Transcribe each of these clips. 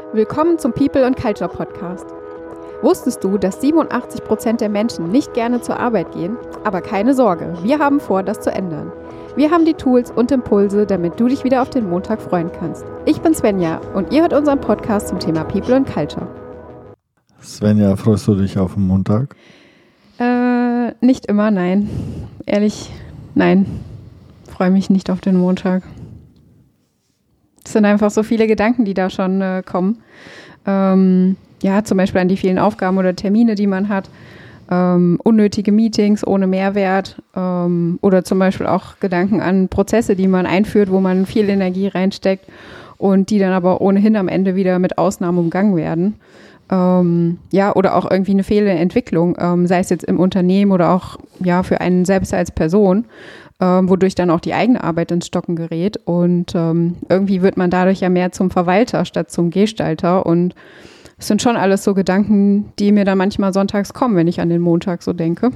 Willkommen zum People & Culture Podcast. Wusstest du, dass 87% der Menschen nicht gerne zur Arbeit gehen? Aber keine Sorge, wir haben vor, das zu ändern. Wir haben die Tools und Impulse, damit du dich wieder auf den Montag freuen kannst. Ich bin Svenja und ihr hört unseren Podcast zum Thema People & Culture. Svenja, freust du dich auf den Montag? Nicht immer, nein. Ehrlich, nein. Freue mich nicht auf den Montag. Es sind einfach so viele Gedanken, die da schon kommen. Zum Beispiel an die vielen Aufgaben oder Termine, die man hat. Unnötige Meetings ohne Mehrwert. Oder zum Beispiel auch Gedanken an Prozesse, die man einführt, wo man viel Energie reinsteckt und die dann aber ohnehin am Ende wieder mit Ausnahmen umgangen werden. Oder auch irgendwie eine Fehlentwicklung, sei es jetzt im Unternehmen oder auch für einen selbst als Person. Wodurch dann auch die eigene Arbeit ins Stocken gerät und irgendwie wird man dadurch ja mehr zum Verwalter statt zum Gestalter und es sind schon alles so Gedanken, die mir dann manchmal sonntags kommen, wenn ich an den Montag so denke.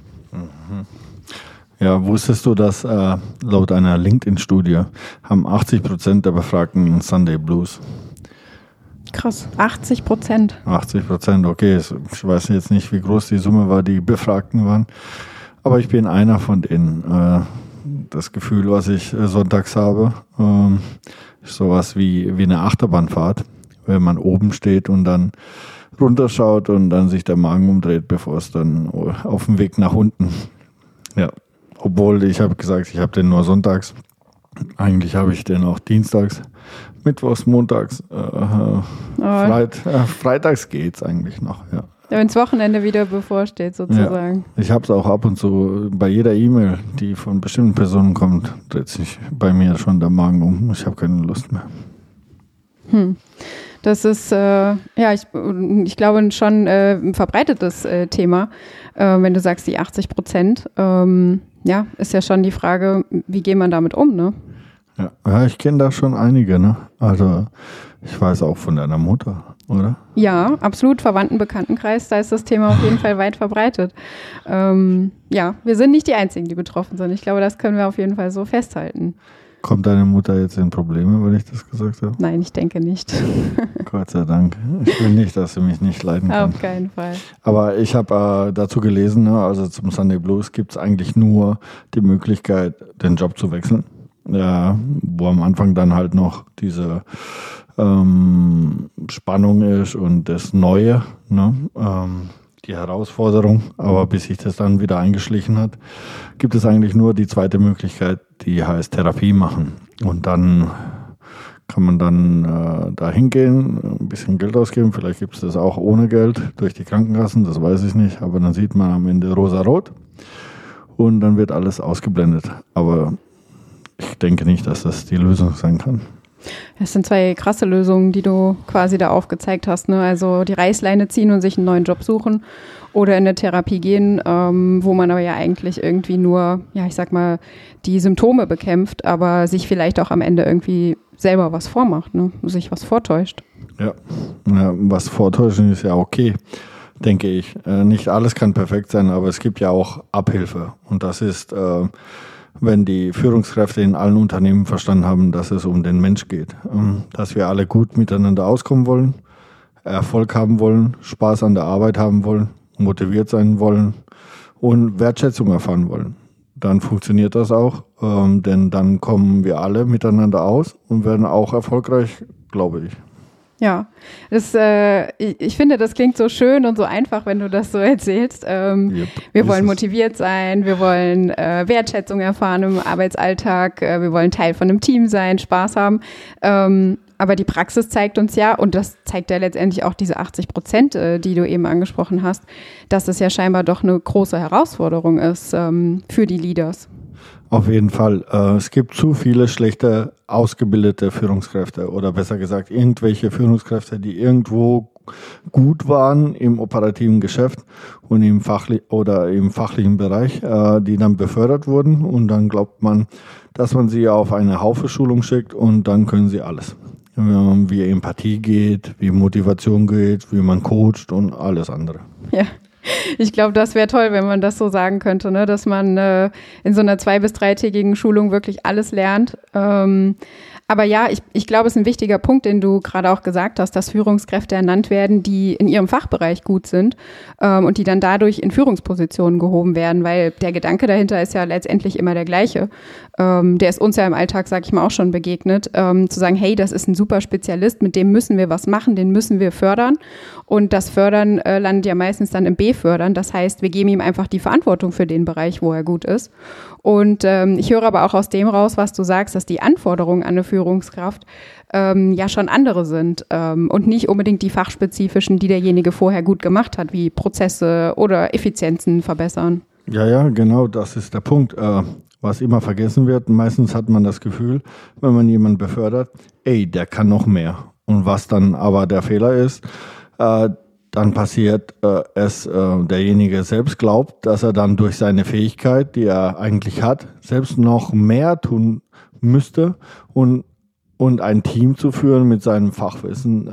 Ja, wusstest du, dass laut einer LinkedIn-Studie haben 80% der Befragten Sunday Blues? Krass, 80%. 80%, okay, ich weiß jetzt nicht, wie groß die Summe war, die Befragten waren. Aber ich bin einer von denen. Das Gefühl, was ich sonntags habe, ist sowas wie eine Achterbahnfahrt, wenn man oben steht und dann runterschaut und dann sich der Magen umdreht, bevor es dann auf dem Weg nach unten. Ja, obwohl ich habe gesagt, ich habe den nur sonntags. Eigentlich habe ich den auch dienstags, mittwochs, montags. Freitags geht's eigentlich noch, ja. Wenn das Wochenende wieder bevorsteht, sozusagen. Ja, ich habe es auch ab und zu bei jeder E-Mail, die von bestimmten Personen kommt, dreht sich bei mir schon der Magen um. Ich habe keine Lust mehr. Das ist, ich glaube schon ein verbreitetes Thema, wenn du sagst, die 80%. Ist ja schon die Frage, wie geht man damit um, ne? Ja, ich kenne da schon einige, ne? Also ich weiß auch von deiner Mutter, oder? Ja, absolut, Verwandten-Bekanntenkreis, da ist das Thema auf jeden Fall weit verbreitet. Wir sind nicht die Einzigen, die betroffen sind. Ich glaube, das können wir auf jeden Fall so festhalten. Kommt deine Mutter jetzt in Probleme, weil ich das gesagt habe? Nein, ich denke nicht. Gott sei Dank. Ich will nicht, dass sie mich nicht leiden kann. Auf keinen Fall. Aber ich habe dazu gelesen, ne, also zum Sunday Blues gibt es eigentlich nur die Möglichkeit, den Job zu wechseln. Ja, wo am Anfang dann halt noch diese Spannung ist und das Neue, ne? Die Herausforderung. Aber bis sich das dann wieder eingeschlichen hat, gibt es eigentlich nur die zweite Möglichkeit, die heißt Therapie machen. Und dann kann man dann da hingehen, ein bisschen Geld ausgeben. Vielleicht gibt es das auch ohne Geld durch die Krankenkassen, das weiß ich nicht. Aber dann sieht man am Ende rosa-rot und dann wird alles ausgeblendet. Aber ich denke nicht, dass das die Lösung sein kann. Es sind zwei krasse Lösungen, die du quasi da aufgezeigt hast, ne? Also die Reißleine ziehen und sich einen neuen Job suchen oder in eine Therapie gehen, wo man aber ja eigentlich irgendwie nur, die Symptome bekämpft, aber sich vielleicht auch am Ende irgendwie selber was vormacht, ne? Sich was vortäuscht. Ja, was vortäuschen ist ja okay, denke ich. Nicht alles kann perfekt sein, aber es gibt ja auch Abhilfe und das ist wenn die Führungskräfte in allen Unternehmen verstanden haben, dass es um den Mensch geht. Dass wir alle gut miteinander auskommen wollen, Erfolg haben wollen, Spaß an der Arbeit haben wollen, motiviert sein wollen und Wertschätzung erfahren wollen. Dann funktioniert das auch, denn dann kommen wir alle miteinander aus und werden auch erfolgreich, glaube ich. Ja, ich finde, das klingt so schön und so einfach, wenn du das so erzählst. Wir wollen motiviert sein, wir wollen Wertschätzung erfahren im Arbeitsalltag, wir wollen Teil von einem Team sein, Spaß haben. Aber die Praxis zeigt uns ja, und das zeigt ja letztendlich auch diese 80%, die du eben angesprochen hast, dass es ja scheinbar doch eine große Herausforderung ist für die Leaders. Auf jeden Fall. Es gibt zu viele schlechte ausgebildete Führungskräfte oder besser gesagt irgendwelche Führungskräfte, die irgendwo gut waren im operativen Geschäft und im fachlichen Bereich, die dann befördert wurden und dann glaubt man, dass man sie auf eine Haufe-Schulung schickt und dann können sie alles. Wie Empathie geht, wie Motivation geht, wie man coacht und alles andere. Ja. Ich glaube, das wäre toll, wenn man das so sagen könnte, ne? Dass man in so einer 2- bis 3-tägigen Schulung wirklich alles lernt. Aber ja, ich glaube, es ist ein wichtiger Punkt, den du gerade auch gesagt hast, dass Führungskräfte ernannt werden, die in ihrem Fachbereich gut sind und die dann dadurch in Führungspositionen gehoben werden, weil der Gedanke dahinter ist ja letztendlich immer der gleiche. Der ist uns ja im Alltag, sag ich mal, auch schon begegnet, zu sagen, hey, das ist ein super Spezialist, mit dem müssen wir was machen, den müssen wir fördern. Und das Fördern landet ja meistens dann im B-Fördern. Das heißt, wir geben ihm einfach die Verantwortung für den Bereich, wo er gut ist. Und ich höre aber auch aus dem raus, was du sagst, dass die Anforderungen an eine Führungskraft ja schon andere sind und nicht unbedingt die fachspezifischen, die derjenige vorher gut gemacht hat, wie Prozesse oder Effizienzen verbessern. Ja, genau, das ist der Punkt. Was immer vergessen wird, meistens hat man das Gefühl, wenn man jemanden befördert, der kann noch mehr. Und was dann aber der Fehler ist, dann passiert derjenige selbst glaubt, dass er dann durch seine Fähigkeit, die er eigentlich hat, selbst noch mehr tun müsste und ein Team zu führen mit seinem Fachwissen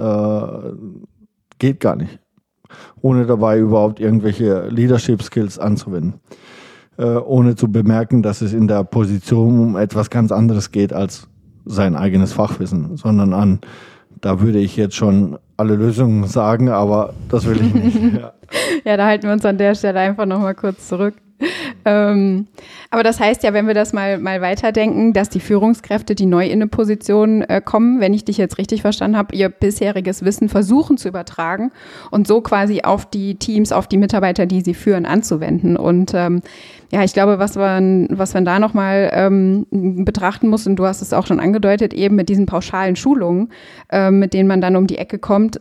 geht gar nicht, ohne dabei überhaupt irgendwelche Leadership-Skills anzuwenden, ohne zu bemerken, dass es in der Position um etwas ganz anderes geht als sein eigenes Fachwissen, sondern da würde ich jetzt schon alle Lösungen sagen, aber das will ich nicht. Ja, da halten wir uns an der Stelle einfach nochmal kurz zurück. Aber das heißt ja, wenn wir das mal weiterdenken, dass die Führungskräfte, die neu in eine Position kommen, wenn ich dich jetzt richtig verstanden habe, ihr bisheriges Wissen versuchen zu übertragen und so quasi auf die Teams, auf die Mitarbeiter, die sie führen, anzuwenden. Und ja, ich glaube, was man da nochmal betrachten muss, und du hast es auch schon angedeutet, eben mit diesen pauschalen Schulungen, mit denen man dann um die Ecke kommt,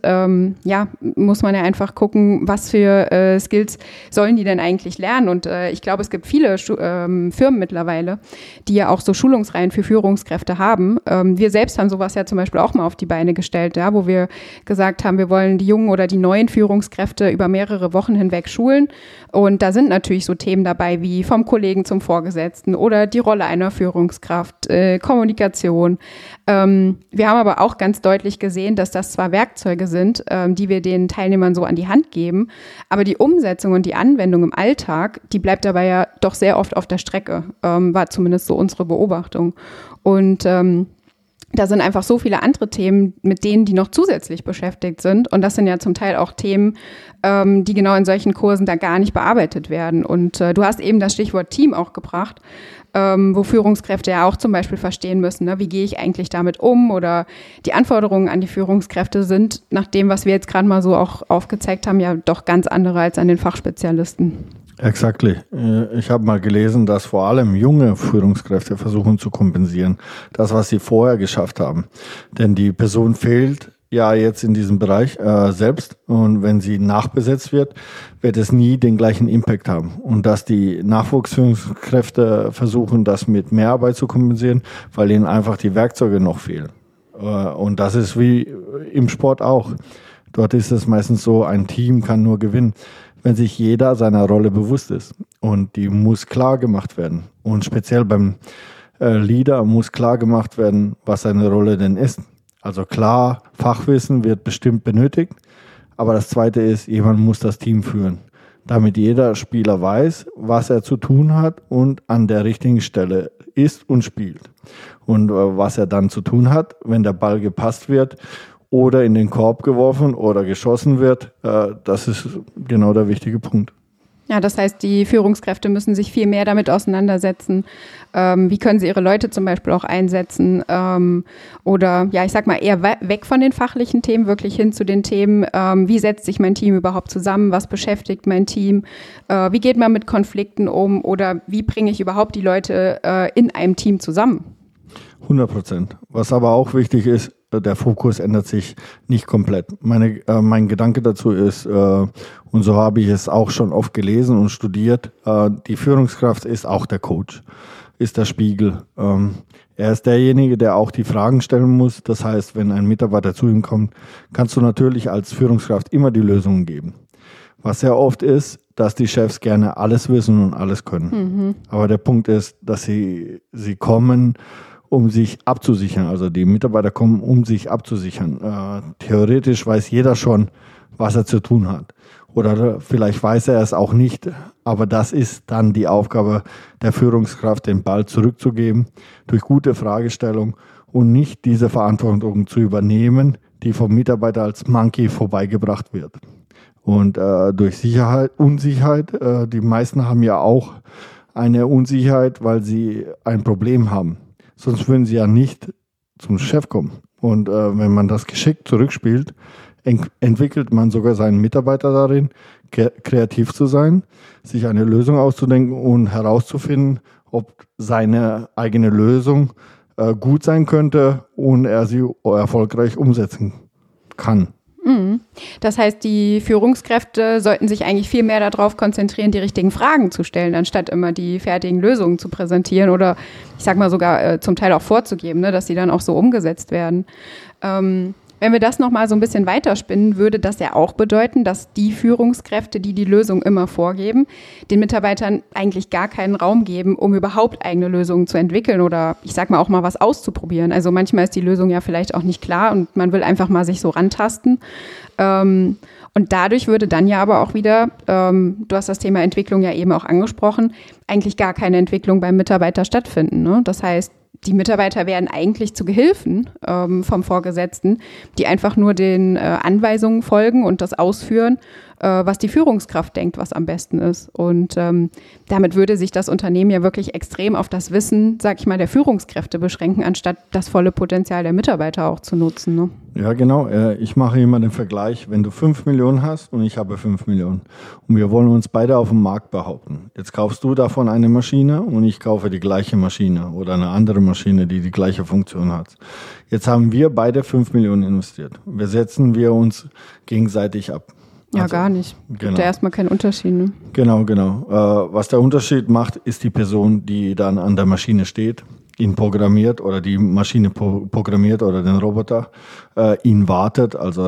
muss man ja einfach gucken, was für Skills sollen die denn eigentlich lernen. Und ich glaube, es gibt viele Firmen mittlerweile, die ja auch so Schulungsreihen für Führungskräfte haben. Wir selbst haben sowas ja zum Beispiel auch mal auf die Beine gestellt, ja, wo wir gesagt haben, wir wollen die jungen oder die neuen Führungskräfte über mehrere Wochen hinweg schulen. Und da sind natürlich so Themen dabei wie vom Kollegen zum Vorgesetzten oder die Rolle einer Führungskraft, Kommunikation. Wir haben aber auch ganz deutlich gesehen, dass das zwar Werkzeuge sind, die wir den Teilnehmern so an die Hand geben, aber die Umsetzung und die Anwendung im Alltag, die bleibt dabei ja doch sehr oft auf der Strecke, war zumindest so unsere Beobachtung. Und da sind einfach so viele andere Themen, mit denen die noch zusätzlich beschäftigt sind. Und das sind ja zum Teil auch Themen, die genau in solchen Kursen da gar nicht bearbeitet werden. Und du hast eben das Stichwort Team auch gebracht, wo Führungskräfte ja auch zum Beispiel verstehen müssen, ne, wie gehe ich eigentlich damit um, oder die Anforderungen an die Führungskräfte sind, nach dem, was wir jetzt gerade mal so auch aufgezeigt haben, ja doch ganz andere als an den Fachspezialisten. Exactly. Ich habe mal gelesen, dass vor allem junge Führungskräfte versuchen zu kompensieren, das, was sie vorher geschafft haben. Denn die Person fehlt ja jetzt in diesem Bereich selbst, und wenn sie nachbesetzt wird es nie den gleichen Impact haben. Und dass die Nachwuchsführungskräfte versuchen, das mit Mehrarbeit zu kompensieren, weil ihnen einfach die Werkzeuge noch fehlen. Und das ist wie im Sport auch. Dort ist es meistens so, ein Team kann nur gewinnen, wenn sich jeder seiner Rolle bewusst ist. Und die muss klar gemacht werden. Und speziell beim Leader muss klar gemacht werden, was seine Rolle denn ist. Also klar, Fachwissen wird bestimmt benötigt. Aber das Zweite ist, jemand muss das Team führen, damit jeder Spieler weiß, was er zu tun hat und an der richtigen Stelle ist und spielt. Und was er dann zu tun hat, wenn der Ball gepasst wird oder in den Korb geworfen oder geschossen wird, das ist genau der wichtige Punkt. Ja, das heißt, die Führungskräfte müssen sich viel mehr damit auseinandersetzen. Wie können sie ihre Leute zum Beispiel auch einsetzen? Oder ja, ich sag mal eher weg von den fachlichen Themen, wirklich hin zu den Themen, wie setzt sich mein Team überhaupt zusammen? Was beschäftigt mein Team? Wie geht man mit Konflikten um? Oder wie bringe ich überhaupt die Leute in einem Team zusammen? 100%. Was aber auch wichtig ist, der Fokus ändert sich nicht komplett. Mein Gedanke dazu ist, und so habe ich es auch schon oft gelesen und studiert, die Führungskraft ist auch der Coach, ist der Spiegel. Er ist derjenige, der auch die Fragen stellen muss. Das heißt, wenn ein Mitarbeiter zu ihm kommt, kannst du natürlich als Führungskraft immer die Lösungen geben. Was sehr oft ist, dass die Chefs gerne alles wissen und alles können. Aber der Punkt ist, dass sie kommen, um sich abzusichern. Also die Mitarbeiter kommen, um sich abzusichern. Theoretisch weiß jeder schon, was er zu tun hat. Oder vielleicht weiß er es auch nicht. Aber das ist dann die Aufgabe der Führungskraft, den Ball zurückzugeben durch gute Fragestellung und nicht diese Verantwortung zu übernehmen, die vom Mitarbeiter als Monkey vorbeigebracht wird. Und durch Unsicherheit, die meisten haben ja auch eine Unsicherheit, weil sie ein Problem haben. Sonst würden sie ja nicht zum Chef kommen. Und wenn man das geschickt zurückspielt, entwickelt man sogar seinen Mitarbeiter darin, kreativ zu sein, sich eine Lösung auszudenken und herauszufinden, ob seine eigene Lösung gut sein könnte und er sie erfolgreich umsetzen kann. Das heißt, die Führungskräfte sollten sich eigentlich viel mehr darauf konzentrieren, die richtigen Fragen zu stellen, anstatt immer die fertigen Lösungen zu präsentieren oder ich sag mal sogar zum Teil auch vorzugeben, ne, dass sie dann auch so umgesetzt werden. Wenn wir das nochmal so ein bisschen weiterspinnen, würde das ja auch bedeuten, dass die Führungskräfte, die die Lösung immer vorgeben, den Mitarbeitern eigentlich gar keinen Raum geben, um überhaupt eigene Lösungen zu entwickeln oder ich sag mal auch mal was auszuprobieren. Also manchmal ist die Lösung ja vielleicht auch nicht klar und man will einfach mal sich so rantasten. Und dadurch würde dann ja aber auch wieder, du hast das Thema Entwicklung ja eben auch angesprochen, eigentlich gar keine Entwicklung beim Mitarbeiter stattfinden, ne? Das heißt, die Mitarbeiter werden eigentlich zu Gehilfen vom Vorgesetzten, die einfach nur den Anweisungen folgen und das ausführen, was die Führungskraft denkt, was am besten ist. Und damit würde sich das Unternehmen ja wirklich extrem auf das Wissen, sag ich mal, der Führungskräfte beschränken, anstatt das volle Potenzial der Mitarbeiter auch zu nutzen. Ne? Ja, genau. Ich mache immer den Vergleich, wenn du 5 Millionen hast und ich habe 5 Millionen und wir wollen uns beide auf dem Markt behaupten. Jetzt kaufst du davon eine Maschine und ich kaufe die gleiche Maschine oder eine andere Maschine, die die gleiche Funktion hat. Jetzt haben wir beide 5 Millionen investiert. Setzen wir uns gegenseitig ab. Ja, gar nicht. Gibt ja erstmal keinen Unterschied. Ne? Genau. Was der Unterschied macht, ist die Person, die dann an der Maschine steht, ihn programmiert oder die Maschine programmiert oder den Roboter, ihn wartet, also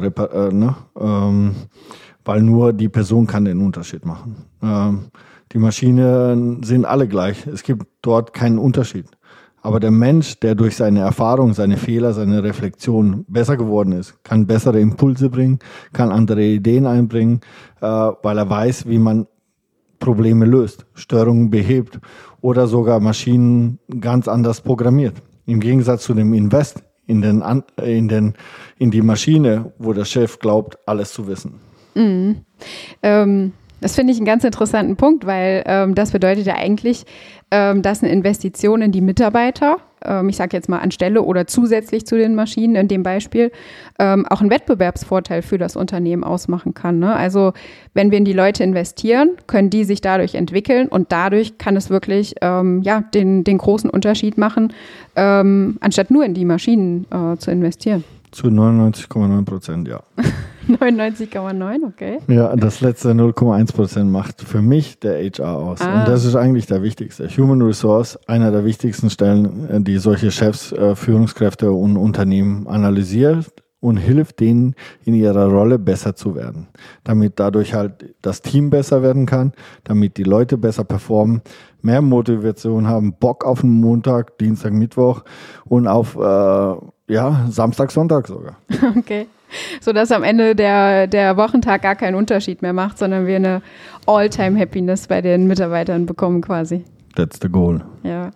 weil nur die Person kann den Unterschied machen. Die Maschinen sind alle gleich. Es gibt dort keinen Unterschied. Aber der Mensch, der durch seine Erfahrung, seine Fehler, seine Reflexion besser geworden ist, kann bessere Impulse bringen, kann andere Ideen einbringen, weil er weiß, wie man Probleme löst, Störungen behebt oder sogar Maschinen ganz anders programmiert. Im Gegensatz zu dem Invest in die Maschine, wo der Chef glaubt, alles zu wissen. Mhm. Das finde ich einen ganz interessanten Punkt, weil das bedeutet ja eigentlich, dass eine Investition in die Mitarbeiter, ich sage jetzt mal anstelle oder zusätzlich zu den Maschinen in dem Beispiel, auch einen Wettbewerbsvorteil für das Unternehmen ausmachen kann. Ne? Also wenn wir in die Leute investieren, können die sich dadurch entwickeln und dadurch kann es wirklich den großen Unterschied machen, anstatt nur in die Maschinen zu investieren. Zu 99,9%, ja. 99,9, okay. Ja, das letzte 0,1% macht für mich der HR aus. Und das ist eigentlich der wichtigste. Human Resource, einer der wichtigsten Stellen, die solche Chefs, Führungskräfte und Unternehmen analysiert und hilft denen in ihrer Rolle besser zu werden. Damit dadurch halt das Team besser werden kann, damit die Leute besser performen, mehr Motivation haben, Bock auf den Montag, Dienstag, Mittwoch und auf Samstag, Sonntag sogar. Okay. So dass am Ende der Wochentag gar keinen Unterschied mehr macht, sondern wir eine All-Time-Happiness bei den Mitarbeitern bekommen quasi. That's the goal. Ja.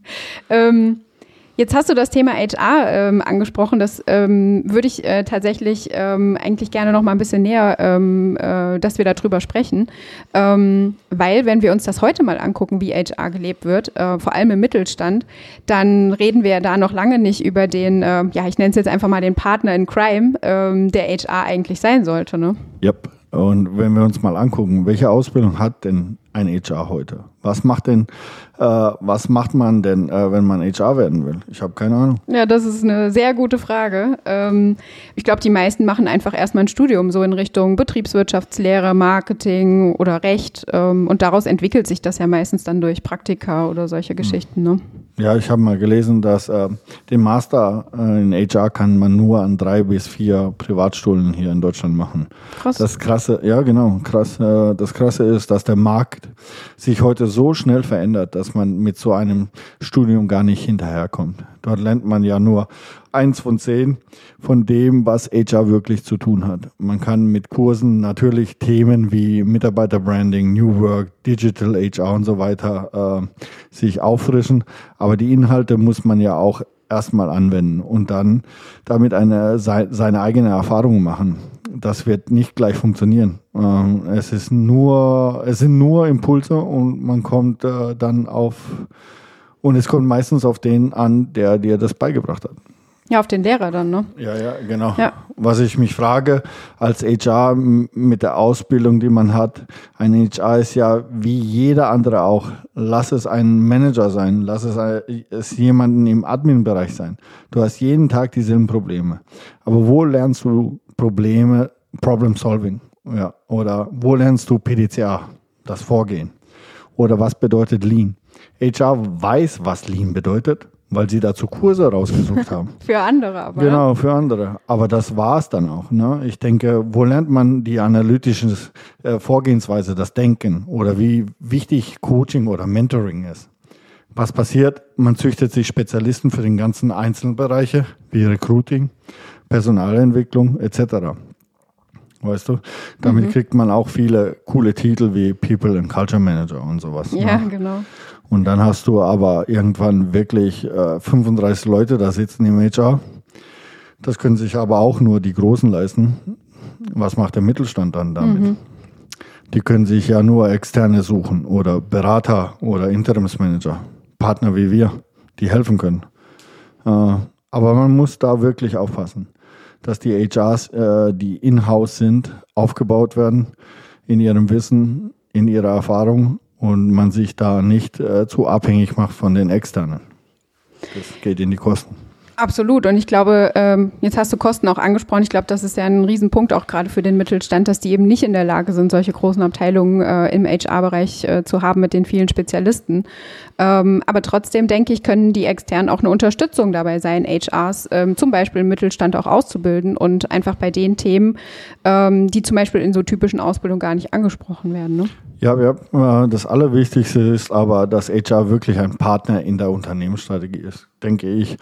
Jetzt hast du das Thema HR angesprochen. Das würde ich tatsächlich eigentlich gerne noch mal ein bisschen näher, dass wir darüber sprechen. Weil, wenn wir uns das heute mal angucken, wie HR gelebt wird, vor allem im Mittelstand, dann reden wir da noch lange nicht über den, ich nenne es jetzt einfach mal den Partner in Crime, der HR eigentlich sein sollte. Ne? Yep. Und wenn wir uns mal angucken, welche Ausbildung hat denn ein HR heute? Was macht man denn, wenn man HR werden will? Ich habe keine Ahnung. Ja, das ist eine sehr gute Frage. Ich glaube, die meisten machen einfach erstmal ein Studium, so in Richtung Betriebswirtschaftslehre, Marketing oder Recht. Und daraus entwickelt sich das ja meistens dann durch Praktika oder solche Geschichten. Ne? Ja, ich habe mal gelesen, dass den Master in HR kann man nur an 3 bis 4 Privatschulen hier in Deutschland machen. Krass. Das Krasse, ja genau, krass. Das Krasse ist, dass der Markt sich heute so schnell verändert, dass man mit so einem Studium gar nicht hinterherkommt. Dort lernt man ja nur 1 von 10 von dem, was HR wirklich zu tun hat. Man kann mit Kursen natürlich Themen wie Mitarbeiterbranding, New Work, Digital HR und so weiter sich auffrischen, aber die Inhalte muss man ja auch erstmal anwenden und dann damit seine eigene Erfahrung machen. Das wird nicht gleich funktionieren. Es sind nur Impulse und man kommt und es kommt meistens auf den an, der dir das beigebracht hat. Ja, auf den Lehrer dann, ne? Ja, genau. Ja. Was ich mich frage, als HR mit der Ausbildung, die man hat, ein HR ist ja wie jeder andere auch. Lass es ein Manager sein, lass es jemanden im Admin-Bereich sein. Du hast jeden Tag dieselben Probleme. Aber wo lernst du Problem Solving? Ja. Oder wo lernst du PDCA, das Vorgehen? Oder was bedeutet Lean? HR weiß, was Lean bedeutet, weil sie dazu Kurse rausgesucht haben. Für andere aber. Genau, für andere. Aber das war es dann auch. Ne? Ich denke, wo lernt man die analytische Vorgehensweise, das Denken oder wie wichtig Coaching oder Mentoring ist? Was passiert? Man züchtet sich Spezialisten für den ganzen Einzelbereiche, wie Recruiting, Personalentwicklung etc. Weißt du? Damit kriegt man auch viele coole Titel wie People and Culture Manager und sowas. Ja, ne? genau. Und dann hast du aber irgendwann wirklich 35 Leute da sitzen im HR. Das können sich aber auch nur die Großen leisten. Was macht der Mittelstand dann damit? Die können sich ja nur Externe suchen oder Berater oder Interimsmanager, Partner wie wir, die helfen können. Aber man muss da wirklich aufpassen, dass die HRs, die in-house sind, aufgebaut werden in ihrem Wissen, in ihrer Erfahrung und man sich da nicht zu abhängig macht von den Externen. Das geht in die Kosten. Absolut. Und ich glaube, jetzt hast du Kosten auch angesprochen. Ich glaube, das ist ja ein Riesenpunkt auch gerade für den Mittelstand, dass die eben nicht in der Lage sind, solche großen Abteilungen im HR-Bereich zu haben mit den vielen Spezialisten. Aber trotzdem, denke ich, können die Externen auch eine Unterstützung dabei sein, HRs zum Beispiel im Mittelstand auch auszubilden und einfach bei den Themen, die zum Beispiel in so typischen Ausbildungen gar nicht angesprochen werden. Ne? Ja, das Allerwichtigste ist aber, dass HR wirklich ein Partner in der Unternehmensstrategie ist, denke ich.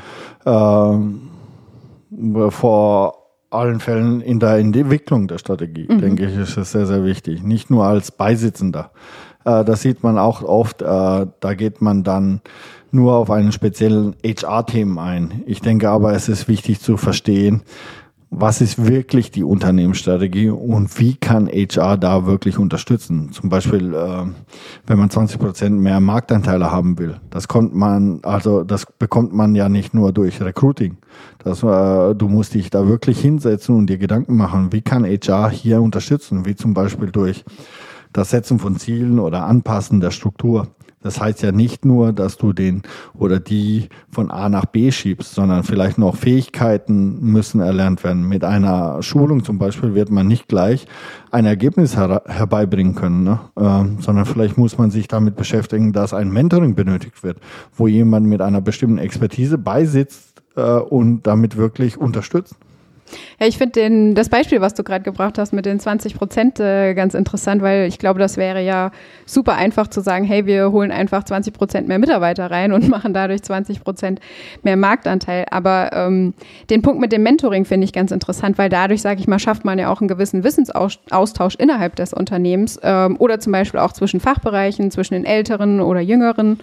Vor allen Fällen in der Entwicklung der Strategie, denke ich, ist es sehr, sehr wichtig. Nicht nur als Beisitzender. Das sieht man auch oft, da geht man dann nur auf einen speziellen HR-Themen ein. Ich denke aber, es ist wichtig zu verstehen, was ist wirklich die Unternehmensstrategie und wie kann HR da wirklich unterstützen? Zum Beispiel, wenn man 20% mehr Marktanteile haben will. Das bekommt man ja nicht nur durch Recruiting. Du musst dich da wirklich hinsetzen und dir Gedanken machen, wie kann HR hier unterstützen? Wie zum Beispiel durch das Setzen von Zielen oder Anpassen der Struktur. Das heißt ja nicht nur, dass du den oder die von A nach B schiebst, sondern vielleicht noch Fähigkeiten müssen erlernt werden. Mit einer Schulung zum Beispiel wird man nicht gleich ein Ergebnis herbeibringen können, ne? Sondern vielleicht muss man sich damit beschäftigen, dass ein Mentoring benötigt wird, wo jemand mit einer bestimmten Expertise beisitzt und damit wirklich unterstützt. Ja, ich finde das Beispiel, was du gerade gebracht hast mit den 20%, ganz interessant, weil ich glaube, das wäre ja super einfach zu sagen, hey, wir holen einfach 20% mehr Mitarbeiter rein und machen dadurch 20% mehr Marktanteil. Aber den Punkt mit dem Mentoring finde ich ganz interessant, weil dadurch, sage ich mal, schafft man ja auch einen gewissen Wissensaustausch innerhalb des Unternehmens oder zum Beispiel auch zwischen Fachbereichen, zwischen den Älteren oder Jüngeren.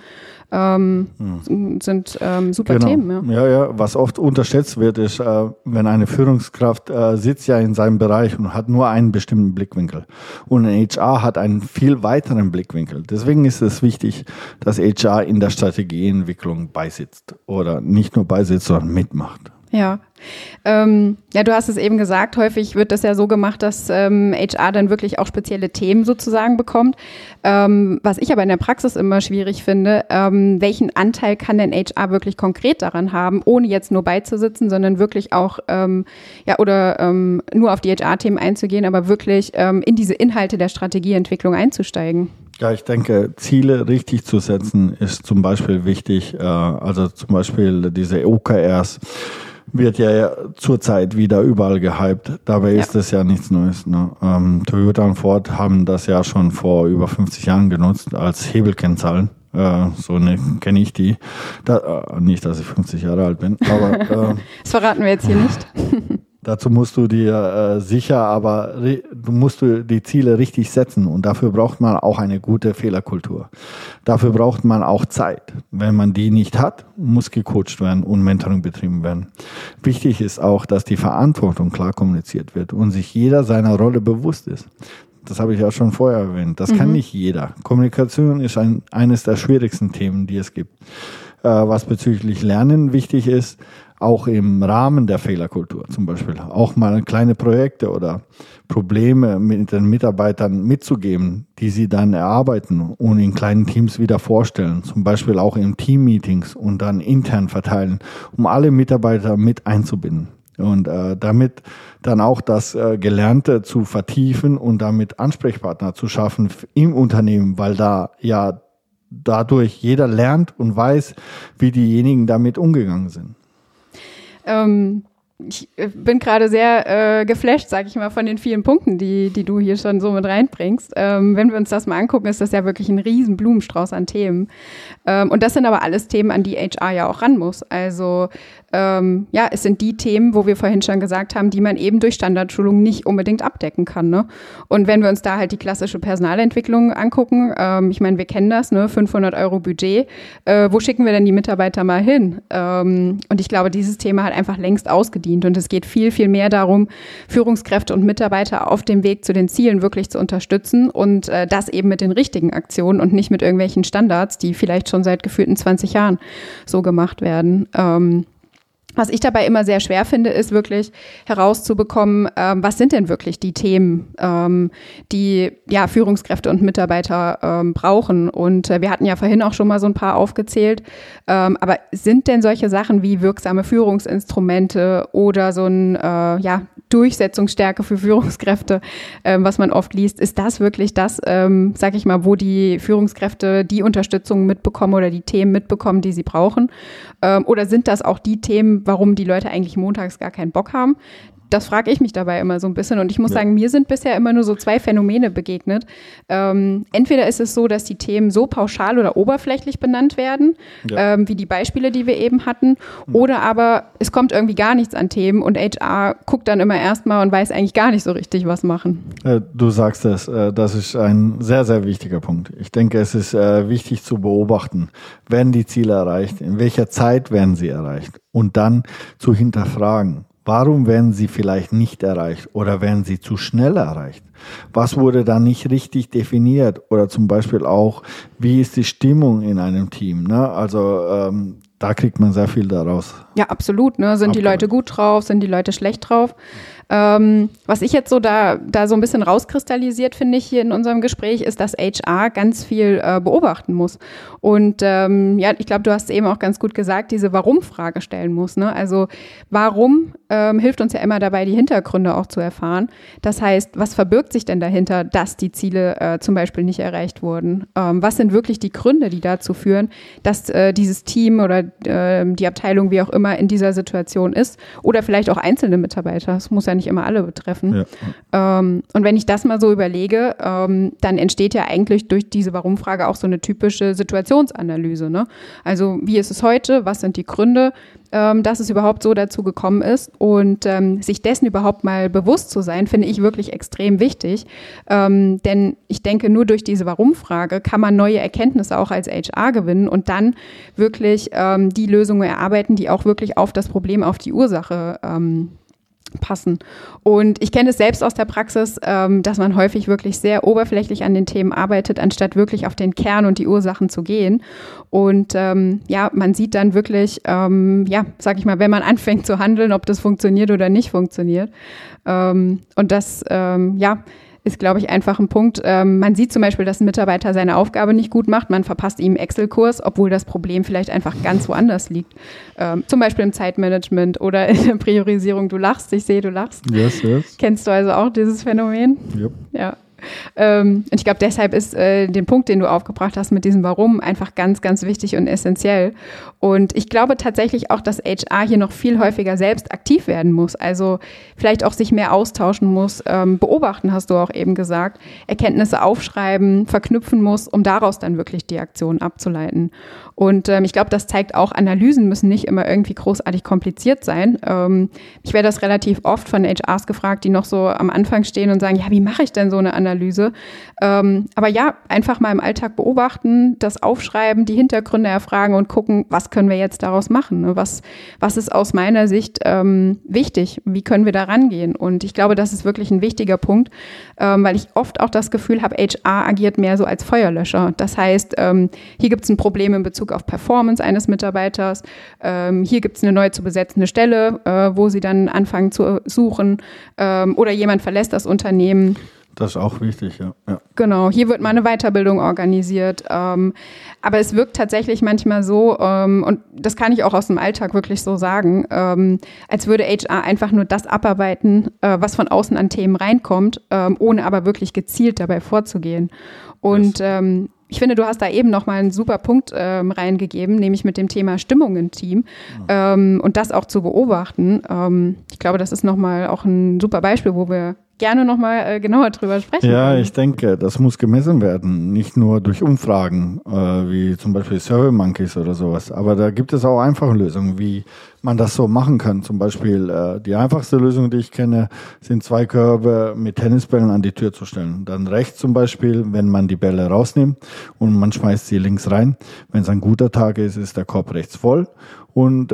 Sind super Themen. Ja, was oft unterschätzt wird, ist, wenn eine Führungskraft sitzt ja in seinem Bereich und hat nur einen bestimmten Blickwinkel. Und ein HR hat einen viel weiteren Blickwinkel. Deswegen ist es wichtig, dass HR in der Strategieentwicklung beisitzt. Oder nicht nur beisitzt, sondern mitmacht. Ja. Ja, du hast es eben gesagt, häufig wird das ja so gemacht, dass HR dann wirklich auch spezielle Themen sozusagen bekommt. Was ich aber in der Praxis immer schwierig finde, welchen Anteil kann denn HR wirklich konkret daran haben, ohne jetzt nur beizusitzen, sondern wirklich auch nur auf die HR-Themen einzugehen, aber wirklich in diese Inhalte der Strategieentwicklung einzusteigen. Ja, ich denke, Ziele richtig zu setzen ist zum Beispiel wichtig. Also zum Beispiel diese OKRs wird ja zurzeit wieder überall gehypt. Dabei ist das ja nichts Neues. Ne? Toyota und Ford haben das ja schon vor über 50 Jahren genutzt als Hebelkennzahlen. Kenne ich die. Nicht, dass ich 50 Jahre alt bin, aber das verraten wir jetzt hier nicht. Dazu musst du dir du musst die Ziele richtig setzen und dafür braucht man auch eine gute Fehlerkultur. Dafür braucht man auch Zeit. Wenn man die nicht hat, muss gecoacht werden und Mentoring betrieben werden. Wichtig ist auch, dass die Verantwortung klar kommuniziert wird und sich jeder seiner Rolle bewusst ist. Das habe ich ja schon vorher erwähnt. Das kann nicht jeder. Kommunikation ist eines der schwierigsten Themen, die es gibt. Was bezüglich Lernen wichtig ist, auch im Rahmen der Fehlerkultur zum Beispiel, auch mal kleine Projekte oder Probleme mit den Mitarbeitern mitzugeben, die sie dann erarbeiten und in kleinen Teams wieder vorstellen, zum Beispiel auch in Teammeetings und dann intern verteilen, um alle Mitarbeiter mit einzubinden. Und damit dann auch das Gelernte zu vertiefen und damit Ansprechpartner zu schaffen im Unternehmen, weil da ja dadurch jeder lernt und weiß, wie diejenigen damit umgegangen sind. Ich bin gerade sehr geflasht, sage ich mal, von den vielen Punkten, die du hier schon so mit reinbringst. Wenn wir uns das mal angucken, ist das ja wirklich ein riesen Blumenstrauß an Themen. Und das sind aber alles Themen, an die HR ja auch ran muss. Also es sind die Themen, wo wir vorhin schon gesagt haben, die man eben durch Standardschulung nicht unbedingt abdecken kann. Ne? Und wenn wir uns da halt die klassische Personalentwicklung angucken, ich meine, wir kennen das, ne? 500 € Budget, wo schicken wir denn die Mitarbeiter mal hin? Und ich glaube, dieses Thema hat einfach längst ausgedient und es geht viel, viel mehr darum, Führungskräfte und Mitarbeiter auf dem Weg zu den Zielen wirklich zu unterstützen und das eben mit den richtigen Aktionen und nicht mit irgendwelchen Standards, die vielleicht schon seit gefühlten 20 Jahren so gemacht werden. Was ich dabei immer sehr schwer finde, ist wirklich herauszubekommen, was sind denn wirklich die Themen, die ja Führungskräfte und Mitarbeiter brauchen. Und wir hatten ja vorhin auch schon mal so ein paar aufgezählt. Aber sind denn solche Sachen wie wirksame Führungsinstrumente oder so ein Durchsetzungsstärke für Führungskräfte, was man oft liest, ist das wirklich das, sag ich mal, wo die Führungskräfte die Unterstützung mitbekommen oder die Themen mitbekommen, die sie brauchen? Oder sind das auch die Themen, warum die Leute eigentlich montags gar keinen Bock haben? Das frage ich mich dabei immer so ein bisschen. Und ich muss sagen, mir sind bisher immer nur so zwei Phänomene begegnet. Entweder ist es so, dass die Themen so pauschal oder oberflächlich benannt werden, wie die Beispiele, die wir eben hatten. Oder aber es kommt irgendwie gar nichts an Themen und HR guckt dann immer erstmal und weiß eigentlich gar nicht so richtig, was machen. Du sagst es, das ist ein sehr, sehr wichtiger Punkt. Ich denke, es ist wichtig zu beobachten, werden die Ziele erreicht, in welcher Zeit werden sie erreicht und dann zu hinterfragen. Warum werden sie vielleicht nicht erreicht oder werden sie zu schnell erreicht? Was wurde da nicht richtig definiert? Oder zum Beispiel auch, wie ist die Stimmung in einem Team? Ne? Also da kriegt man sehr viel daraus. Ja, absolut. Ne? Sind die Leute gut drauf? Sind die Leute schlecht drauf? Was ich jetzt so da so ein bisschen rauskristallisiert, finde ich, hier in unserem Gespräch, ist, dass HR ganz viel beobachten muss. Und ich glaube, du hast eben auch ganz gut gesagt, diese Warum-Frage stellen muss. Ne? Also warum hilft uns ja immer dabei, die Hintergründe auch zu erfahren. Das heißt, was verbirgt sich denn dahinter, dass die Ziele zum Beispiel nicht erreicht wurden? Was sind wirklich die Gründe, die dazu führen, dass dieses Team oder die Abteilung, wie auch immer, in dieser Situation ist? Oder vielleicht auch einzelne Mitarbeiter. Das muss ja nicht immer alle betreffen. Ja. Und wenn ich das mal so überlege, dann entsteht ja eigentlich durch diese Warum-Frage auch so eine typische Situationsanalyse. Ne? Also wie ist es heute? Was sind die Gründe, dass es überhaupt so dazu gekommen ist? Und sich dessen überhaupt mal bewusst zu sein, finde ich wirklich extrem wichtig. Denn ich denke, nur durch diese Warum-Frage kann man neue Erkenntnisse auch als HR gewinnen und dann wirklich die Lösungen erarbeiten, die auch wirklich auf das Problem, auf die Ursache passen. Und ich kenne es selbst aus der Praxis, dass man häufig wirklich sehr oberflächlich an den Themen arbeitet, anstatt wirklich auf den Kern und die Ursachen zu gehen. Und man sieht dann wirklich, sag ich mal, wenn man anfängt zu handeln, ob das funktioniert oder nicht funktioniert. Und das, ist, glaube ich, einfach ein Punkt. Man sieht zum Beispiel, dass ein Mitarbeiter seine Aufgabe nicht gut macht. Man verpasst ihm einen Excel-Kurs, obwohl das Problem vielleicht einfach ganz woanders liegt. Zum Beispiel im Zeitmanagement oder in der Priorisierung. Du lachst, ich sehe, du lachst. Yes. Kennst du also auch dieses Phänomen? Yep. Ja. Und ich glaube, deshalb ist den Punkt, den du aufgebracht hast mit diesem Warum, einfach ganz, ganz wichtig und essentiell. Und ich glaube tatsächlich auch, dass HR hier noch viel häufiger selbst aktiv werden muss. Also vielleicht auch sich mehr austauschen muss, beobachten, hast du auch eben gesagt, Erkenntnisse aufschreiben, verknüpfen muss, um daraus dann wirklich die Aktion abzuleiten. Und ich glaube, das zeigt auch, Analysen müssen nicht immer irgendwie großartig kompliziert sein. Ich werde das relativ oft von HRs gefragt, die noch so am Anfang stehen und sagen, ja, wie mache ich denn so eine Analyse? Aber ja, einfach mal im Alltag beobachten, das aufschreiben, die Hintergründe erfragen und gucken, was können wir jetzt daraus machen? Ne? Was ist aus meiner Sicht wichtig? Wie können wir da rangehen? Und ich glaube, das ist wirklich ein wichtiger Punkt, weil ich oft auch das Gefühl habe, HR agiert mehr so als Feuerlöscher. Das heißt, hier gibt es ein Problem in Bezug auf Performance eines Mitarbeiters. Hier gibt es eine neu zu besetzende Stelle, wo sie dann anfangen zu suchen. Oder jemand verlässt das Unternehmen. Das ist auch wichtig, ja. Genau, hier wird mal eine Weiterbildung organisiert. Aber es wirkt tatsächlich manchmal so, und das kann ich auch aus dem Alltag wirklich so sagen, als würde HR einfach nur das abarbeiten, was von außen an Themen reinkommt, ohne aber wirklich gezielt dabei vorzugehen. Und ich finde, du hast da eben nochmal einen super Punkt reingegeben, nämlich mit dem Thema Stimmung im Team und das auch zu beobachten. Ich glaube, das ist nochmal auch ein super Beispiel, wo wir gerne nochmal genauer drüber sprechen. Ja, ich denke, das muss gemessen werden, nicht nur durch Umfragen, wie zum Beispiel SurveyMonkeys oder sowas, aber da gibt es auch einfache Lösungen, wie man das so machen kann. Zum Beispiel die einfachste Lösung, die ich kenne, sind 2 Körbe mit Tennisbällen an die Tür zu stellen. Dann rechts zum Beispiel, wenn man die Bälle rausnimmt und man schmeißt sie links rein. Wenn es ein guter Tag ist, ist der Korb rechts voll. Und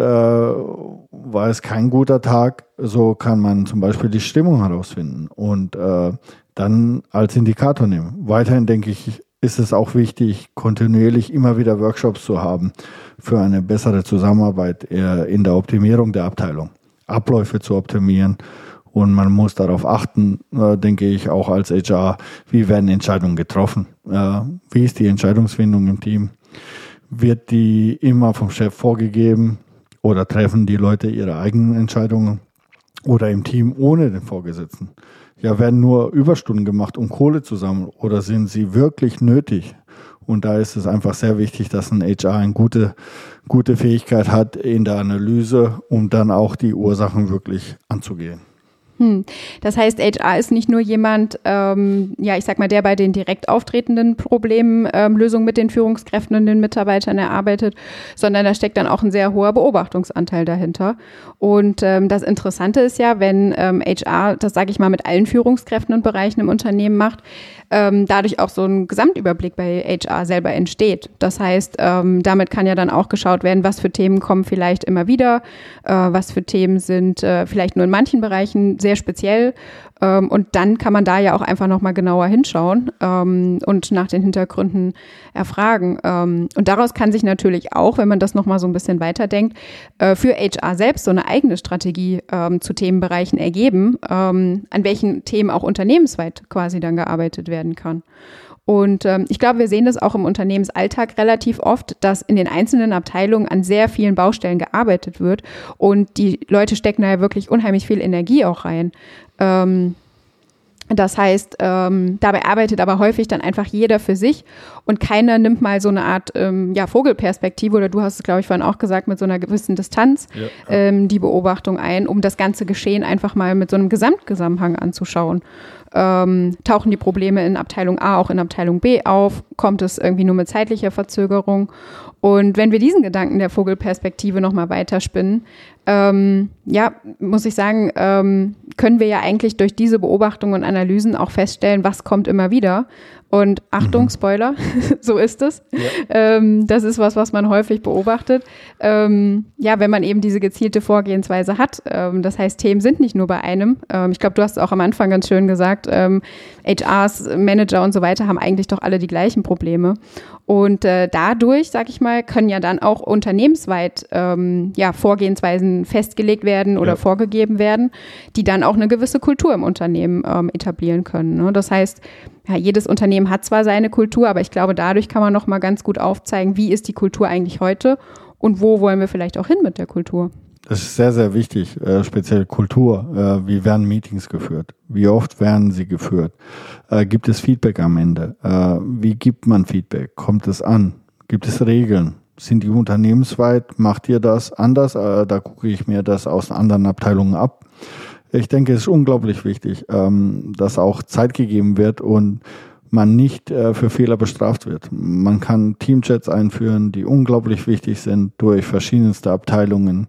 war es kein guter Tag, so kann man zum Beispiel die Stimmung herausfinden und dann als Indikator nehmen. Weiterhin denke ich, ist es auch wichtig, kontinuierlich immer wieder Workshops zu haben für eine bessere Zusammenarbeit in der Optimierung der Abteilung. Abläufe zu optimieren und man muss darauf achten, denke ich, auch als HR, wie werden Entscheidungen getroffen? Wie ist die Entscheidungsfindung im Team? Wird die immer vom Chef vorgegeben oder treffen die Leute ihre eigenen Entscheidungen oder im Team ohne den Vorgesetzten? Ja, werden nur Überstunden gemacht, um Kohle zu sammeln oder sind sie wirklich nötig? Und da ist es einfach sehr wichtig, dass ein HR eine gute Fähigkeit hat in der Analyse, um dann auch die Ursachen wirklich anzugehen. Das heißt, HR ist nicht nur jemand, ich sag mal, der bei den direkt auftretenden Problemen Lösungen mit den Führungskräften und den Mitarbeitern erarbeitet, sondern da steckt dann auch ein sehr hoher Beobachtungsanteil dahinter. Und das Interessante ist ja, wenn HR, das sage ich mal, mit allen Führungskräften und Bereichen im Unternehmen macht, dadurch auch so ein Gesamtüberblick bei HR selber entsteht. Das heißt, damit kann ja dann auch geschaut werden, was für Themen kommen vielleicht immer wieder, was für Themen sind vielleicht nur in manchen Bereichen sehr speziell. Und dann kann man da ja auch einfach nochmal genauer hinschauen und nach den Hintergründen erfragen. Und daraus kann sich natürlich auch, wenn man das nochmal so ein bisschen weiterdenkt, für HR selbst so eine eigene Strategie zu Themenbereichen ergeben, an welchen Themen auch unternehmensweit quasi dann gearbeitet werden kann. Und ich glaube, wir sehen das auch im Unternehmensalltag relativ oft, dass in den einzelnen Abteilungen an sehr vielen Baustellen gearbeitet wird und die Leute stecken da ja wirklich unheimlich viel Energie auch rein. Das heißt, dabei arbeitet aber häufig dann einfach jeder für sich und keiner nimmt mal so eine Art Vogelperspektive oder du hast es, glaube ich, vorhin auch gesagt, mit so einer gewissen Distanz die Beobachtung ein, um das ganze Geschehen einfach mal mit so einem Gesamtzusammenhang anzuschauen. Tauchen die Probleme in Abteilung A auch in Abteilung B auf? Kommt es irgendwie nur mit zeitlicher Verzögerung? Und wenn wir diesen Gedanken der Vogelperspektive nochmal weiterspinnen, muss ich sagen, können wir ja eigentlich durch diese Beobachtungen und Analysen auch feststellen, was kommt immer wieder. Und Achtung, Spoiler, so ist es. Ja. Das ist was man häufig beobachtet. Wenn man eben diese gezielte Vorgehensweise hat. Das heißt, Themen sind nicht nur bei einem. Ich glaube, du hast es auch am Anfang ganz schön gesagt, HRs, Manager und so weiter haben eigentlich doch alle die gleichen Probleme. Und dadurch, sag ich mal, können ja dann auch unternehmensweit Vorgehensweisen festgelegt werden oder vorgegeben werden, die dann auch eine gewisse Kultur im Unternehmen etablieren können. Ne? Das heißt, jedes Unternehmen hat zwar seine Kultur, aber ich glaube, dadurch kann man noch mal ganz gut aufzeigen, wie ist die Kultur eigentlich heute und wo wollen wir vielleicht auch hin mit der Kultur. Das ist sehr, sehr wichtig, speziell Kultur. Wie werden Meetings geführt? Wie oft werden sie geführt? Gibt es Feedback am Ende? Wie gibt man Feedback? Kommt es an? Gibt es Regeln? Sind die unternehmensweit? Macht ihr das anders? Da gucke ich mir das aus anderen Abteilungen ab. Ich denke, es ist unglaublich wichtig, dass auch Zeit gegeben wird und man nicht für Fehler bestraft wird. Man kann Teamchats einführen, die unglaublich wichtig sind durch verschiedenste Abteilungen,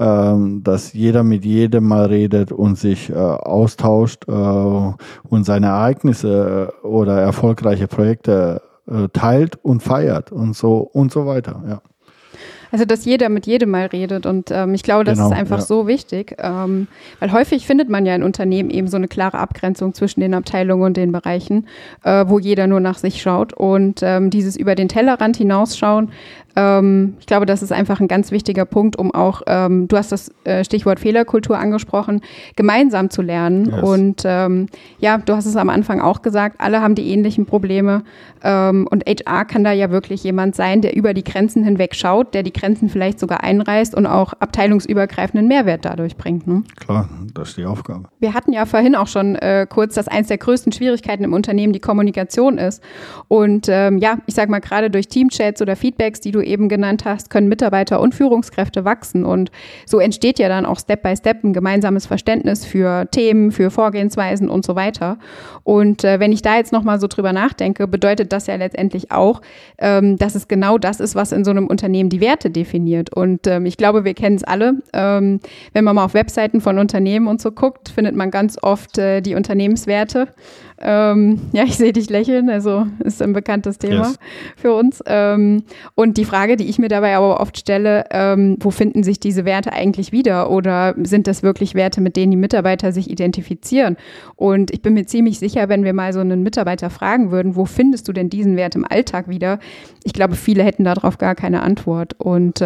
dass jeder mit jedem mal redet und sich austauscht und seine Ereignisse oder erfolgreiche Projekte teilt und feiert und so weiter. Ja. Also, dass jeder mit jedem mal redet und ich glaube, das ist einfach so wichtig, weil häufig findet man ja in Unternehmen eben so eine klare Abgrenzung zwischen den Abteilungen und den Bereichen, wo jeder nur nach sich schaut und dieses über den Tellerrand hinausschauen, ich glaube, das ist einfach ein ganz wichtiger Punkt, um auch, du hast das Stichwort Fehlerkultur angesprochen, gemeinsam zu lernen. Yes. Und ja, du hast es am Anfang auch gesagt, alle haben die ähnlichen Probleme und HR kann da ja wirklich jemand sein, der über die Grenzen hinweg schaut, der die Grenzen vielleicht sogar einreißt und auch abteilungsübergreifenden Mehrwert dadurch bringt. Ne? Klar, das ist die Aufgabe. Wir hatten ja vorhin auch schon kurz, dass eins der größten Schwierigkeiten im Unternehmen die Kommunikation ist. Und ja, ich sag mal, gerade durch Teamchats oder Feedbacks, die du eben genannt hast, können Mitarbeiter und Führungskräfte wachsen. Und so entsteht ja dann auch Step by Step ein gemeinsames Verständnis für Themen, für Vorgehensweisen und so weiter. Und wenn ich da jetzt nochmal so drüber nachdenke, bedeutet das ja letztendlich auch, dass es genau das ist, was in so einem Unternehmen die Werte definiert. Und ich glaube, wir kennen es alle. Wenn man mal auf Webseiten von Unternehmen und so guckt, findet man ganz oft die Unternehmenswerte. Ja, ich sehe dich lächeln, also ist ein bekanntes Thema für uns. Und die Frage, die ich mir dabei aber oft stelle, wo finden sich diese Werte eigentlich wieder? Oder sind das wirklich Werte, mit denen die Mitarbeiter sich identifizieren? Und ich bin mir ziemlich sicher, wenn wir mal so einen Mitarbeiter fragen würden, wo findest du denn diesen Wert im Alltag wieder? Ich glaube, viele hätten darauf gar keine Antwort. Und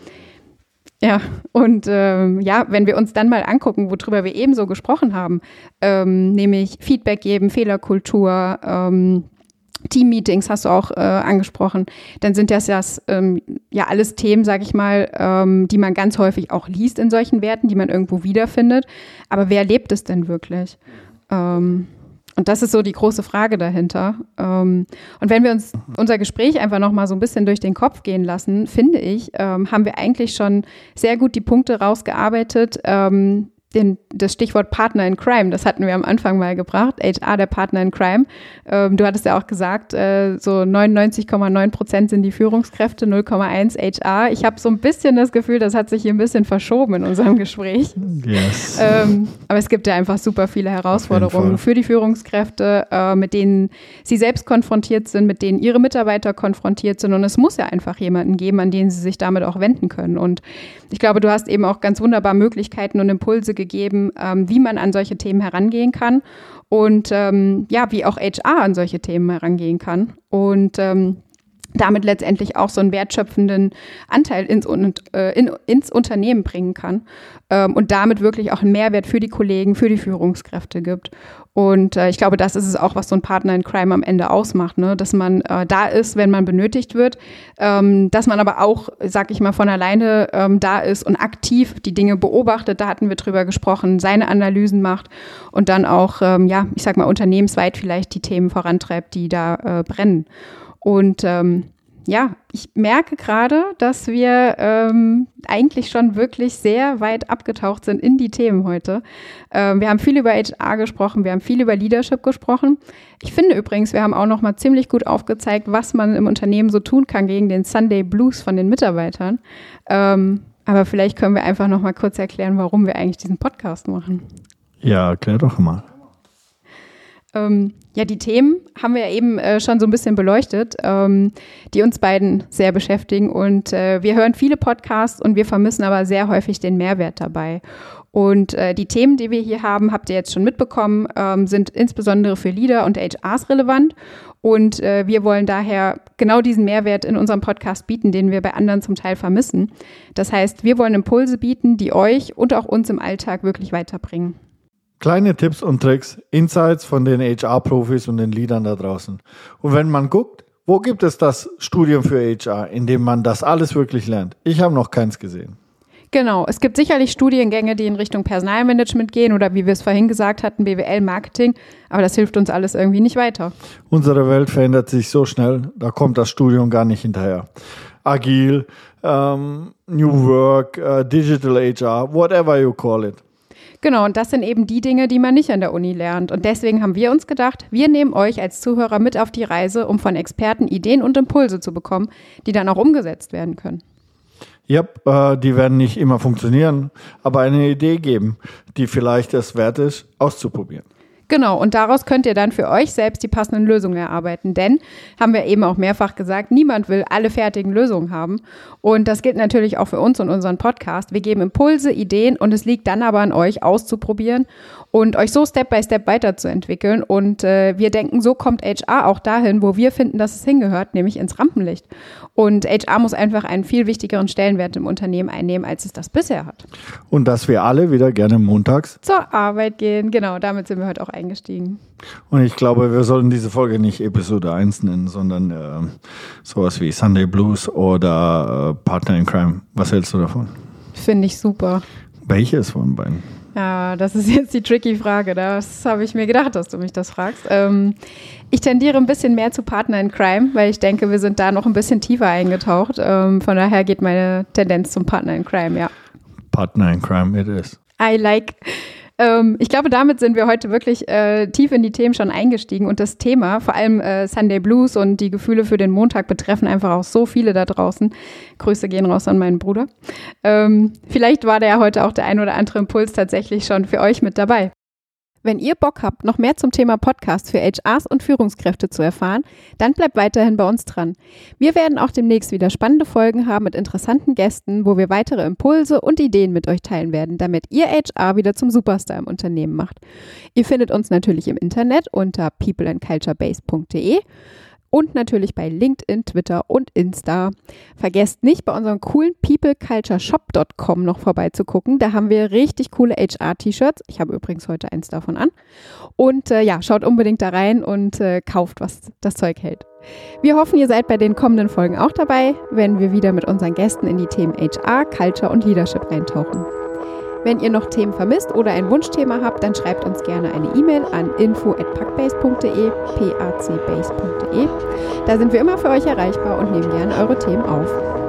ja, wenn wir uns dann mal angucken, worüber wir eben so gesprochen haben, nämlich Feedback geben, Fehlerkultur, Teammeetings hast du auch angesprochen, dann sind das ja alles Themen, sage ich mal, die man ganz häufig auch liest in solchen Werten, die man irgendwo wiederfindet. Aber wer lebt es denn wirklich? Und das ist so die große Frage dahinter. Und wenn wir uns unser Gespräch einfach nochmal so ein bisschen durch den Kopf gehen lassen, finde ich, haben wir eigentlich schon sehr gut die Punkte rausgearbeitet, das Stichwort Partner in Crime, das hatten wir am Anfang mal gebracht, HR, der Partner in Crime. Du hattest ja auch gesagt, so 99,9% sind die Führungskräfte, 0,1 HR. Ich habe so ein bisschen das Gefühl, das hat sich hier ein bisschen verschoben in unserem Gespräch. Yes. Aber es gibt ja einfach super viele Herausforderungen für die Führungskräfte, mit denen sie selbst konfrontiert sind, mit denen ihre Mitarbeiter konfrontiert sind. Und es muss ja einfach jemanden geben, an den sie sich damit auch wenden können. Und ich glaube, du hast eben auch ganz wunderbar Möglichkeiten und Impulse gegeben, wie man an solche Themen herangehen kann und wie auch HR an solche Themen herangehen kann und damit letztendlich auch so einen wertschöpfenden Anteil ins Unternehmen bringen kann und damit wirklich auch einen Mehrwert für die Kollegen, für die Führungskräfte gibt. Und ich glaube, das ist es auch, was so ein Partner in Crime am Ende ausmacht, ne? Dass man da ist, wenn man benötigt wird, dass man aber auch, sag ich mal, von alleine da ist und aktiv die Dinge beobachtet, da hatten wir drüber gesprochen, seine Analysen macht und dann auch, ich sag mal, unternehmensweit vielleicht die Themen vorantreibt, die da brennen. Und ich merke gerade, dass wir eigentlich schon wirklich sehr weit abgetaucht sind in die Themen heute. Wir haben viel über HR gesprochen, wir haben viel über Leadership gesprochen. Ich finde übrigens, wir haben auch noch mal ziemlich gut aufgezeigt, was man im Unternehmen so tun kann gegen den Sunday Blues von den Mitarbeitern. Aber vielleicht können wir einfach noch mal kurz erklären, warum wir eigentlich diesen Podcast machen. Ja, erklär doch mal. Die Themen haben wir ja eben schon so ein bisschen beleuchtet, die uns beiden sehr beschäftigen. Und wir hören viele Podcasts und wir vermissen aber sehr häufig den Mehrwert dabei. Und die Themen, die wir hier haben, habt ihr jetzt schon mitbekommen, sind insbesondere für Leader und HRs relevant. Und wir wollen daher genau diesen Mehrwert in unserem Podcast bieten, den wir bei anderen zum Teil vermissen. Das heißt, wir wollen Impulse bieten, die euch und auch uns im Alltag wirklich weiterbringen. Kleine Tipps und Tricks, Insights von den HR-Profis und den Leadern da draußen. Und wenn man guckt, wo gibt es das Studium für HR, in dem man das alles wirklich lernt? Ich habe noch keins gesehen. Genau, es gibt sicherlich Studiengänge, die in Richtung Personalmanagement gehen oder wie wir es vorhin gesagt hatten, BWL, Marketing, aber das hilft uns alles irgendwie nicht weiter. Unsere Welt verändert sich so schnell, da kommt das Studium gar nicht hinterher. Agil, New Work, Digital HR, whatever you call it. Genau, und das sind eben die Dinge, die man nicht an der Uni lernt. Und deswegen haben wir uns gedacht, wir nehmen euch als Zuhörer mit auf die Reise, um von Experten Ideen und Impulse zu bekommen, die dann auch umgesetzt werden können. Ja, die werden nicht immer funktionieren, aber eine Idee geben, die vielleicht es wert ist, auszuprobieren. Genau, und daraus könnt ihr dann für euch selbst die passenden Lösungen erarbeiten. Denn, haben wir eben auch mehrfach gesagt, niemand will alle fertigen Lösungen haben. Und das gilt natürlich auch für uns und unseren Podcast. Wir geben Impulse, Ideen und es liegt dann aber an euch, auszuprobieren und euch so Step by Step weiterzuentwickeln. Und wir denken, so kommt HR auch dahin, wo wir finden, dass es hingehört, nämlich ins Rampenlicht. Und HR muss einfach einen viel wichtigeren Stellenwert im Unternehmen einnehmen, als es das bisher hat. Und dass wir alle wieder gerne montags zur Arbeit gehen. Genau, damit sind wir heute auch eingestiegen. Und ich glaube, wir sollten diese Folge nicht Episode 1 nennen, sondern sowas wie Sunday Blues oder Partner in Crime. Was hältst du davon? Finde ich super. Welches von beiden? Ja, das ist jetzt die tricky Frage. Das habe ich mir gedacht, dass du mich das fragst. Ich tendiere ein bisschen mehr zu Partner in Crime, weil ich denke, wir sind da noch ein bisschen tiefer eingetaucht. Von daher geht meine Tendenz zum Partner in Crime, ja. Partner in Crime it is. I like. Ich glaube, damit sind wir heute wirklich tief in die Themen schon eingestiegen und das Thema, vor allem Sunday Blues und die Gefühle für den Montag betreffen einfach auch so viele da draußen. Grüße gehen raus an meinen Bruder. Vielleicht war da ja heute auch der ein oder andere Impuls tatsächlich schon für euch mit dabei. Wenn ihr Bock habt, noch mehr zum Thema Podcast für HRs und Führungskräfte zu erfahren, dann bleibt weiterhin bei uns dran. Wir werden auch demnächst wieder spannende Folgen haben mit interessanten Gästen, wo wir weitere Impulse und Ideen mit euch teilen werden, damit ihr HR wieder zum Superstar im Unternehmen macht. Ihr findet uns natürlich im Internet unter peopleandculturebase.de und natürlich bei LinkedIn, Twitter und Insta. Vergesst nicht, bei unserem coolen peoplecultureshop.com noch vorbeizugucken. Da haben wir richtig coole HR-T-Shirts. Ich habe übrigens heute eins davon an. Und schaut unbedingt da rein und kauft, was das Zeug hält. Wir hoffen, ihr seid bei den kommenden Folgen auch dabei, wenn wir wieder mit unseren Gästen in die Themen HR, Culture und Leadership eintauchen. Wenn ihr noch Themen vermisst oder ein Wunschthema habt, dann schreibt uns gerne eine E-Mail an info@pacbase.de, pacbase.de. Da sind wir immer für euch erreichbar und nehmen gerne eure Themen auf.